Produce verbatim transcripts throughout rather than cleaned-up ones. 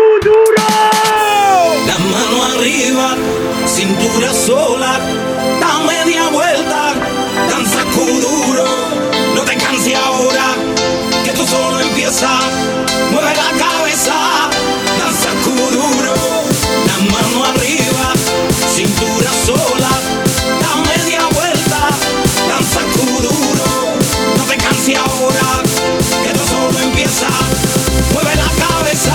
duro! La mano arriba, cintura sola, da media vuelta, danza duro. No te canses ahora, que esto solo empieza. Mueve la cabeza, danza duro. La mano arriba, cintura sola, da media vuelta, danza duro. No te canses ahora, que esto solo empieza. Mueve la cabeza,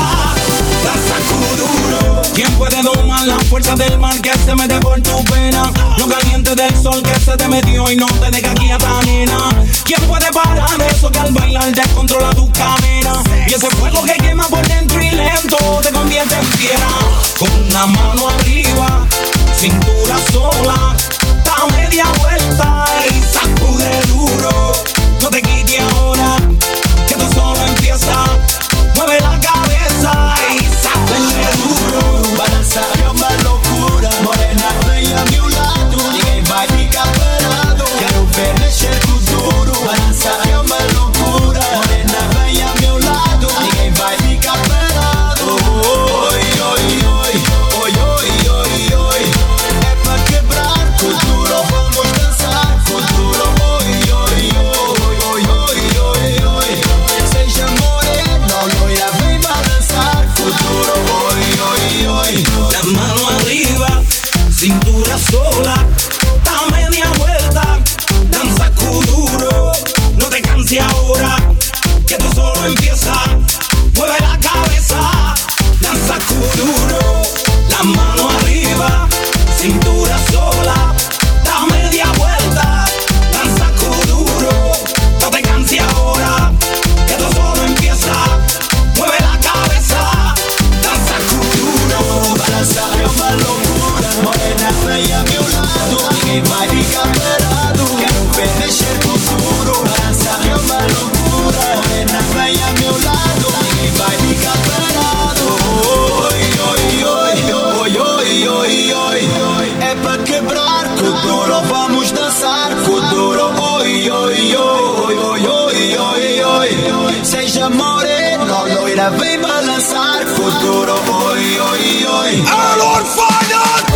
danza duro. ¿Quién puede domar la fuerza del mar que se mete por tu pena? Lo caliente del sol que se te metió y no te deja aquí a ta nena. ¿Quién puede parar eso que al bailar descontrola tu cadena? Y ese fuego que quema por dentro y lento te convierte en fiera. Con una mano arriba, cintura sola, da media vuelta y sacude duro. No te quites ahora, que esto solo empieza. Mueve la cabeza y sacude duro. Balançar é uma loucura. Morena, vem a meu lado. Ninguém vai ficar parado. Quero ver mexer com duro. Balançar é uma loucura. Morena, vem a meu lado. Ninguém vai ficar parado. Oi, oi, oi. Oi, oi, oi, oi. É pra quebrar com duro. Vamos dançar com duro. Oi, oi, oi. Oi, oi, oi, oi. Seja morena, loira, vem balançar com duro. Oi, oi, oi. La mano arriba, cintura sola, da media vuelta, danza duro. No te canses ahora, que esto solo empieza. Mueve la cabeza, danza duro. La mano arriba, cintura sola, da media vuelta, danza duro. No te canses ahora, que esto solo empieza. Mueve la cabeza, danza duro. Balançar é uma loucura. Morena, vem a meu lado. Ninguém vai ficar parado. Quero ver mexer com duro. Balançar é uma loucura. Morena, vem a meu lado. Ninguém vai ficar parado. Oi, oi, oi. Oi, oi, oi, oi. É pra quebrar com duro. Vamos dançar com duro. Oi, oi, oi. Oi, oi, oi, oi. Seja morena, loira, vem balançar com duro. Oi, oi, oi. Lord Final!